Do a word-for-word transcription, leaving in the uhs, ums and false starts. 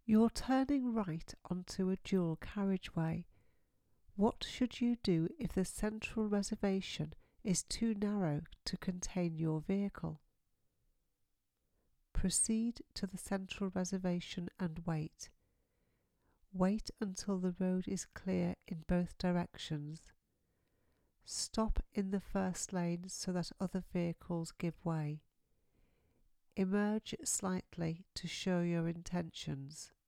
You're turning right onto a dual carriageway. What should you do if the central reservation is too narrow to contain your vehicle? Proceed to the central reservation and wait. Wait until the road is clear in both directions. Stop in the first lane so that other vehicles give way. Emerge slightly to show your intentions.